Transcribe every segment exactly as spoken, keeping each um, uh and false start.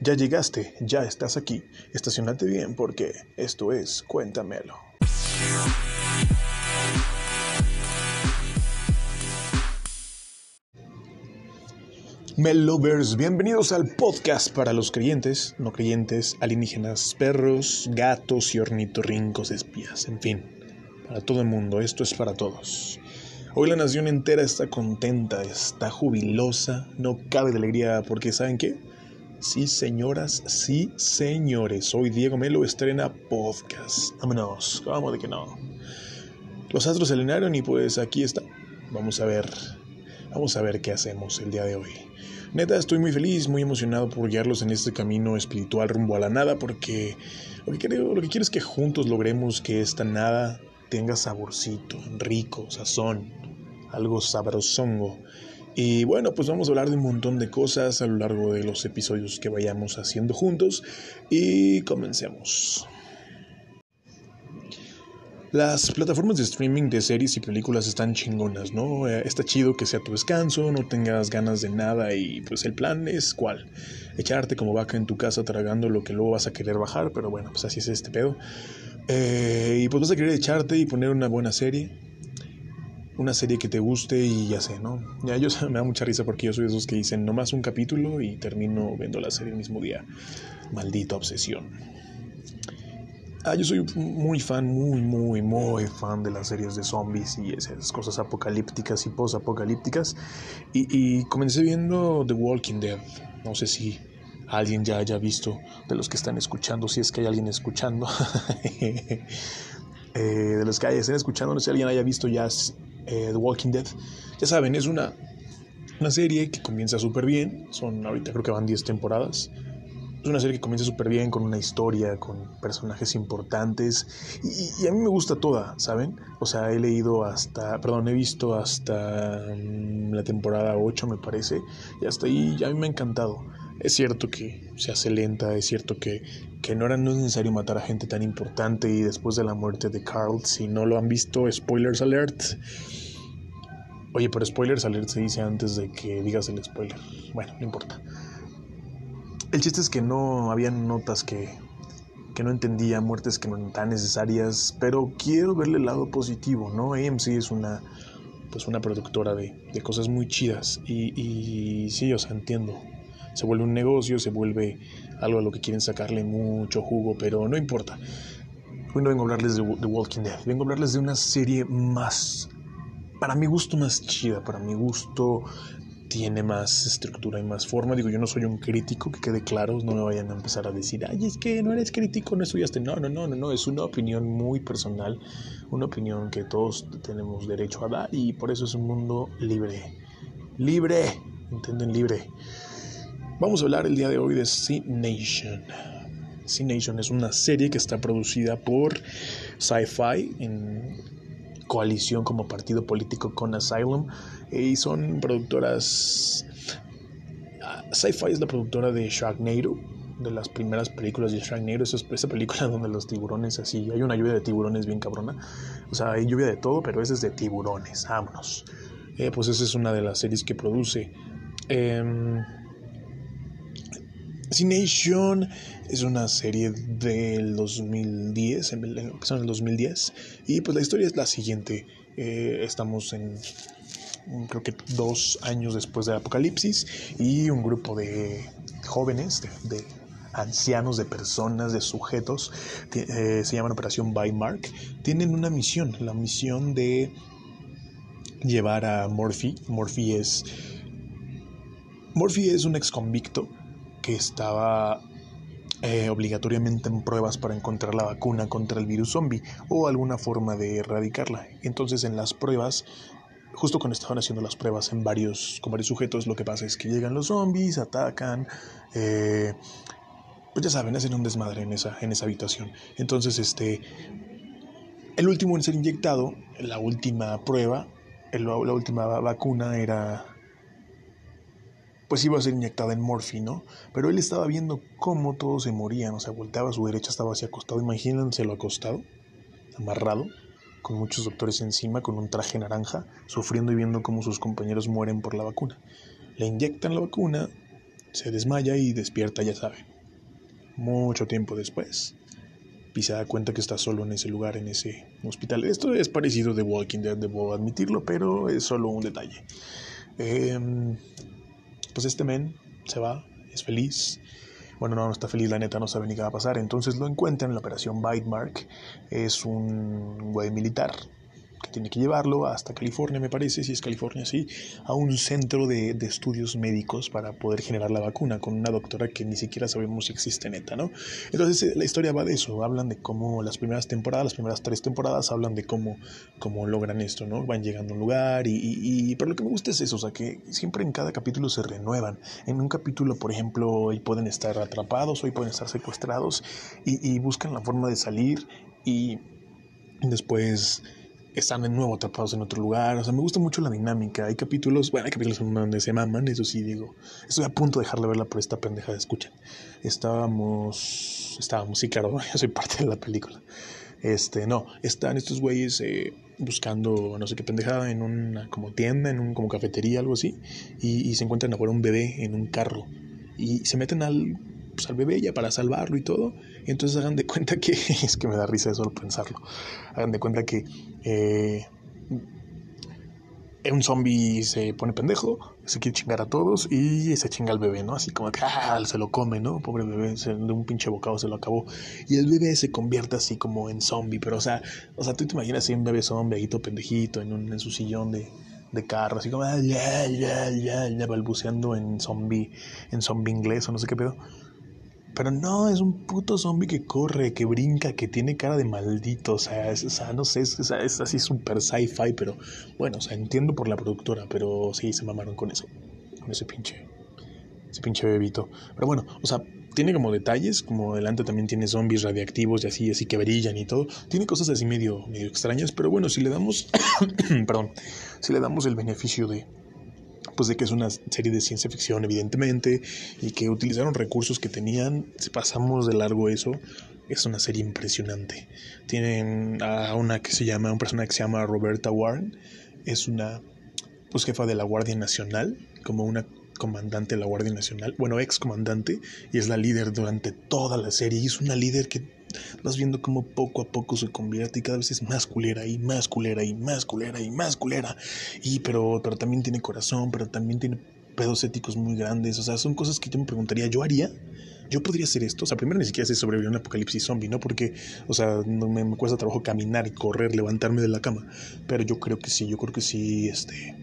Ya llegaste, ya estás aquí. Estacionate bien porque esto es Cuéntamelo. Melovers, bienvenidos al podcast para los creyentes, no creyentes, alienígenas, perros, gatos y ornitorrincos espías, en fin, para todo el mundo, esto es para todos. Hoy la nación entera está contenta, está jubilosa, no cabe de alegría porque ¿saben qué? Sí, señoras, sí, señores, hoy Diego Melo estrena podcast. Vámonos, ¿cómo de que no? Los astros se alinearon y pues aquí está. Vamos a ver, vamos a ver qué hacemos el día de hoy. Neta, estoy muy feliz, muy emocionado por guiarlos en este camino espiritual rumbo a la nada, porque lo que quiero, lo que quiero es que juntos logremos que esta nada tenga saborcito, rico, sazón, algo sabrosongo. Y bueno, pues vamos a hablar de un montón de cosas a lo largo de los episodios que vayamos haciendo juntos. Y comencemos. Las plataformas de streaming de series y películas están chingonas, ¿no? Eh, está chido que sea tu descanso, no tengas ganas de nada y pues el plan es ¿cuál? Echarte como vaca en tu casa tragando lo que luego vas a querer bajar, pero bueno, pues así es este pedo. Eh, y pues vas a querer echarte y poner una buena serie. Una serie que te guste y ya sé, ¿no? Ya yo me da mucha risa porque yo soy de esos que dicen nomás un capítulo y termino viendo la serie el mismo día. Maldita obsesión. Ah, yo soy muy fan, muy, muy, muy fan de las series de zombies y esas cosas apocalípticas y post-apocalípticas. Y, y comencé viendo The Walking Dead. No sé si alguien ya haya visto de los que están escuchando, si es que hay alguien escuchando. eh, de los que estén escuchando, no sé si alguien haya visto ya eh, The Walking Dead. Ya saben, es una, una serie que comienza súper bien. Son, ahorita creo que van diez temporadas. Es una serie que comienza súper bien, con una historia, con personajes importantes. Y, y a mí me gusta toda, ¿saben? O sea, he leído hasta, perdón, he visto hasta um, la temporada ocho, me parece. Y hasta ahí a mí me ha encantado. Es cierto que se hace lenta, es cierto que, que no era no es necesario matar a gente tan importante. Y después de la muerte de Carl, si no lo han visto, spoilers alert. Oye, pero spoilers alert se dice antes de que digas el spoiler. Bueno, no importa. El chiste es que no había notas que, que no entendía, muertes que no eran tan necesarias, pero quiero verle el lado positivo, ¿no? A M C es una, pues una productora de, de cosas muy chidas y, y sí, o sea, entiendo. Se vuelve un negocio, se vuelve algo a lo que quieren sacarle mucho jugo, pero no importa. Hoy no vengo a hablarles de The Walking Dead, vengo a hablarles de una serie más, para mi gusto más chida, para mi gusto tiene más estructura y más forma. Digo, yo no soy un crítico, que quede claro, no me vayan a empezar a decir, ay, es que no eres crítico, no estudiaste. No, no, no, no, no, es una opinión muy personal, una opinión que todos tenemos derecho a dar y por eso es un mundo libre. Libre, ¿entienden? Libre. Vamos a hablar el día de hoy de Z Nation. Z Nation es una serie que está producida por Sci-Fi en coalición como partido político con Asylum y son productoras. Sci-Fi es la productora de Sharknado, de las primeras películas de Sharknado. Esa, esa película donde los tiburones así, hay una lluvia de tiburones bien cabrona, o sea, hay lluvia de todo, pero esa es de tiburones, vámonos. Eh, pues esa es una de las series que produce. eh, Z Nation es una serie del dos mil diez, empezó en el dos mil diez, y pues la historia es la siguiente. Eh, estamos en, creo que dos años después del apocalipsis, y un grupo de jóvenes, de, de ancianos, de personas, de sujetos, eh, se llaman Operación Bymark, tienen una misión, la misión de llevar a Murphy. Murphy es, Murphy es un ex convicto que estaba eh, obligatoriamente en pruebas para encontrar la vacuna contra el virus zombie o alguna forma de erradicarla. Entonces en las pruebas, justo cuando estaban haciendo las pruebas en varios, con varios sujetos, lo que pasa es que llegan los zombies, atacan, eh, pues ya saben, hacen un desmadre en esa, en esa habitación. Entonces este, el último en ser inyectado, la última prueba, el, la última vacuna era, pues iba a ser inyectada en Murphy, ¿no? Pero él estaba viendo cómo todos se morían, o sea, volteaba a su derecha, estaba así acostado, imagínenselo acostado, amarrado, con muchos doctores encima, con un traje naranja, sufriendo y viendo cómo sus compañeros mueren por la vacuna. Le inyectan la vacuna Se desmaya y despierta, ya sabe, mucho tiempo después. Y se da cuenta que está solo en ese lugar, en ese hospital. Esto es parecido a The Walking Dead, debo admitirlo, pero es solo un detalle. Eh, pues este men se va, es feliz. Bueno, no, no está feliz, la neta, no sabe ni qué va a pasar. Entonces lo encuentran en la operación Bite Es un güey militar que tiene que llevarlo hasta California, me parece, si es California, sí, a un centro de, de estudios médicos para poder generar la vacuna con una doctora que ni siquiera sabemos si existe, neta, ¿no? Entonces la historia va de eso, hablan de cómo las primeras temporadas, las primeras tres temporadas hablan de cómo, cómo logran esto, ¿no? Van llegando a un lugar y, y, y... Pero lo que me gusta es eso, o sea, que siempre en cada capítulo se renuevan. En un capítulo, por ejemplo, hoy pueden estar atrapados, hoy pueden estar secuestrados y, y buscan la forma de salir y después están de nuevo atrapados en otro lugar. O sea, me gusta mucho la dinámica. Hay capítulos, bueno, hay capítulos donde se maman, eso sí digo. Estoy a punto de dejar de verla por esta pendejada, escuchan. Estábamos, estábamos, sí, claro, yo soy parte de la película. Este, no, están estos güeyes eh, buscando no sé qué pendejada en una como tienda, en un como cafetería, algo así, y, y se encuentran afuera un bebé en un carro y se meten al pues, al bebé ya para salvarlo y todo. Y entonces hagan de cuenta que, es que me da risa solo pensarlo, hagan de cuenta que eh, un zombie se pone pendejo, se quiere chingar a todos y se chinga al bebé, ¿no? Así como que ah, se lo come, ¿no? Pobre bebé, se, de un pinche bocado se lo acabó. Y el bebé se convierte así como en zombie, pero o sea, o sea, tú te imaginas así un bebé zombie, ahí todo pendejito, en, un, en su sillón de, de carro, así como ah, ya, ya, ya, ya, balbuceando en zombie, en zombie inglés o no sé qué pedo. Pero no, es un puto zombie que corre, que brinca, que tiene cara de maldito. O sea, es, o sea no sé, es, es así súper sci-fi, pero bueno, o sea, entiendo por la productora, pero sí, se mamaron con eso, con ese pinche, ese pinche bebito. Pero bueno, o sea, tiene como detalles, como adelante también tiene zombies radiactivos y así, así que brillan y todo. Tiene cosas así medio, medio extrañas, pero bueno, si le damos, perdón, si le damos el beneficio de pues de que es una serie de ciencia ficción evidentemente y que utilizaron recursos que tenían, si pasamos de largo eso, es una serie impresionante. Tienen a una que se llama, un personaje que se llama Roberta Warren, es una pues jefa de la Guardia Nacional, como una comandante de la Guardia Nacional, bueno, ex comandante, y es la líder durante toda la serie, y es una líder que vas viendo como poco a poco se convierte y cada vez es más culera y más culera y más culera y más culera, y pero, pero también tiene corazón, pero también tiene pedos éticos muy grandes, o sea, son cosas que yo me preguntaría, ¿yo haría? Yo podría hacer esto, o sea, primero ni siquiera sé sobrevivir a un apocalipsis zombie, ¿no? Porque, o sea, no me, me cuesta trabajo caminar y correr, levantarme de la cama, pero yo creo que sí, yo creo que sí, este...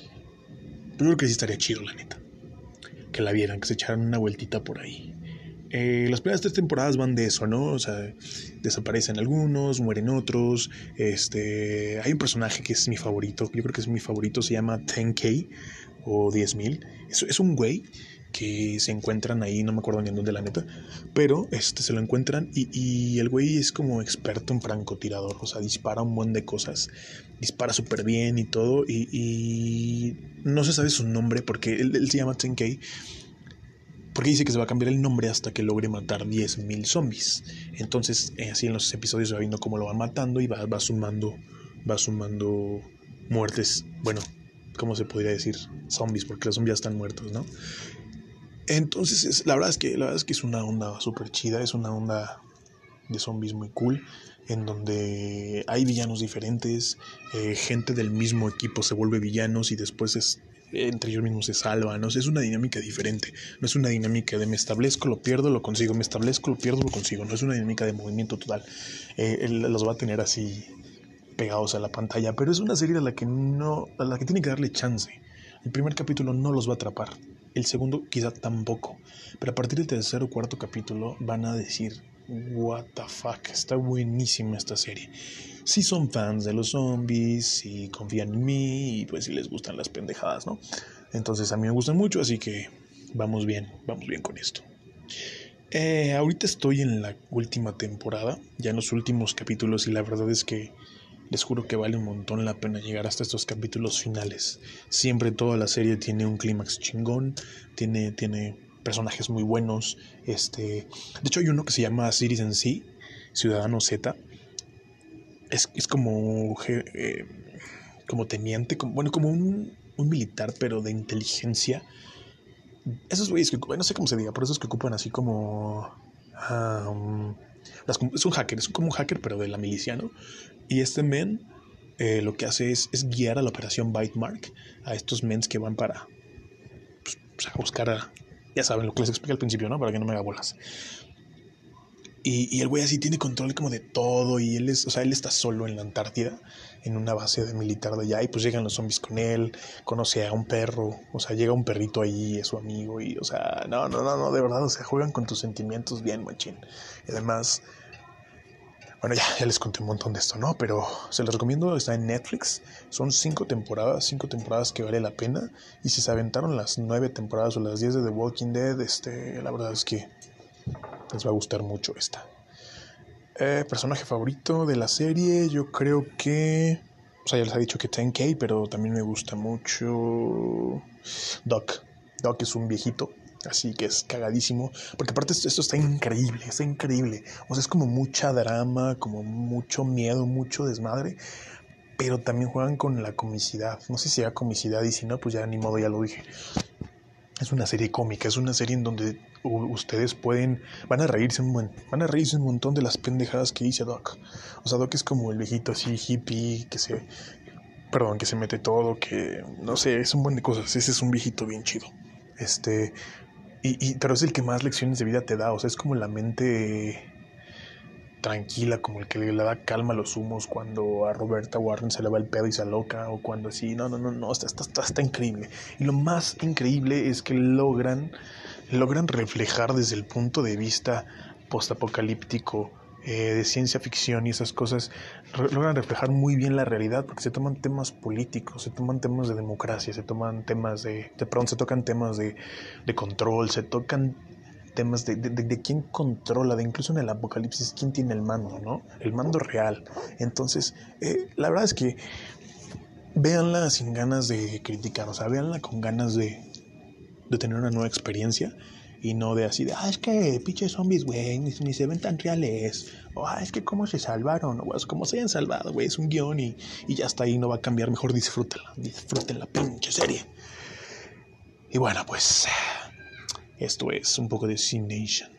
Yo creo que sí estaría chido, la neta. Que la vieran, que se echaran una vueltita por ahí. Eh, las primeras tres temporadas van de eso, ¿no? O sea, desaparecen algunos, mueren otros. Este, hay un personaje que es mi favorito, yo creo que es mi favorito, se llama diez K o diez mil. Es, es un güey que se encuentran ahí, no me acuerdo ni en dónde la neta, pero este, se lo encuentran y, y el güey es como experto en francotirador, o sea, dispara un buen de cosas, dispara súper bien y todo, y, y no se sabe su nombre porque él, él se llama diez K, porque dice que se va a cambiar el nombre hasta que logre matar diez mil zombies. Entonces, eh, así en los episodios va viendo cómo lo van matando y va, va sumando, va sumando muertes, bueno, ¿cómo se podría decir? Zombies, porque los zombies ya están muertos, ¿no? Entonces, es, la verdad es que la verdad es que es una onda súper chida, es una onda de zombies muy cool, en donde hay villanos diferentes, eh, gente del mismo equipo se vuelve villanos y después es, entre ellos mismos se salvan, ¿no? O sea, es una dinámica diferente, no es una dinámica de me establezco, lo pierdo, lo consigo, me establezco, lo pierdo, lo consigo, no es una dinámica de movimiento total, eh, él los va a tener así pegados a la pantalla, pero es una serie a la que no, a la que tiene que darle chance. El primer capítulo no los va a atrapar, el segundo quizá tampoco, pero a partir del tercer o cuarto capítulo van a decir what the fuck, está buenísima esta serie. Si son fans de los zombies, si confían en mí y pues si les gustan las pendejadas, ¿no? Entonces a mí me gustan mucho, así que vamos bien, vamos bien con esto. Eh, ahorita estoy en la última temporada, ya en los últimos capítulos, y la verdad es que les juro que vale un montón la pena llegar hasta estos capítulos finales. Siempre toda la serie tiene un clímax chingón, tiene, tiene personajes muy buenos. Este, de hecho hay uno que se llama Citizen C, Ciudadano Z. Es, es como, eh, como teniente, como, bueno, como un, un militar, pero de inteligencia esos güeyes que ocupan, no sé cómo se diga, pero esos que ocupan así como... Um, las, es un hacker, es como un hacker pero de la milicia, ¿no? Y este men eh, lo que hace es, es guiar a la operación Bitemark a estos mens que van para pues, pues, a buscar a... Ya saben lo que les expliqué al principio, ¿no? Para que no me haga bolas. Y, y el güey así tiene control como de todo y él es, o sea, él está solo en la Antártida, en una base de militar de allá y pues llegan los zombies con él, conoce a un perro, o sea, llega un perrito ahí, es su amigo y, o sea, no, no, no, no, de verdad, o sea, juegan con tus sentimientos bien, machín. Y además, bueno, ya, ya les conté un montón de esto, ¿no? Pero se los recomiendo, está en Netflix, son cinco temporadas, cinco temporadas que vale la pena y si se aventaron las nueve temporadas o las diez de The Walking Dead, este, la verdad es que les va a gustar mucho esta. Eh, personaje favorito de la serie, yo creo que... O sea, ya les he dicho que ten K, pero también me gusta mucho Doc. Doc es un viejito, así que es cagadísimo. Porque aparte esto, esto está increíble, está increíble. O sea, es como mucha drama, como mucho miedo, mucho desmadre. Pero también juegan con la comicidad. No sé si era comicidad y si no, pues ya ni modo, ya lo dije. Es una serie cómica, es una serie en donde ustedes pueden, van a reírse un buen, van a reírse un montón de las pendejadas que dice Doc. O sea, Doc es como el viejito así hippie que se, perdón, que se mete todo, que no sé, es un buen de cosas. Ese es un viejito bien chido. Este, y, y pero es el que más lecciones de vida te da. O sea, es como la mente tranquila, como el que le da calma a los humos cuando a Roberta Warren se le va el pedo y se aloca, o cuando así, no, no, no, no, está, está, está, está increíble. Y lo más increíble es que logran, logran reflejar desde el punto de vista postapocalíptico, eh, de ciencia ficción y esas cosas, re- logran reflejar muy bien la realidad, porque se toman temas políticos, se toman temas de democracia, se toman temas de, de pronto se tocan temas de, de control, se tocan temas de, de, de quién controla, de incluso en el apocalipsis, quién tiene el mando, ¿no? El mando real. Entonces, eh, la verdad es que véanla sin ganas de criticar, o sea, véanla con ganas de, de tener una nueva experiencia y no de así de, ah, es que pinches zombies, güey, ni, ni se ven tan reales, o ah, es que cómo se salvaron, o pues, cómo se hayan salvado, güey, es un guión y, y ya está ahí, no va a cambiar, mejor disfrútenla, disfruten la pinche serie. Y bueno, pues... Esto es un poco de C Nation.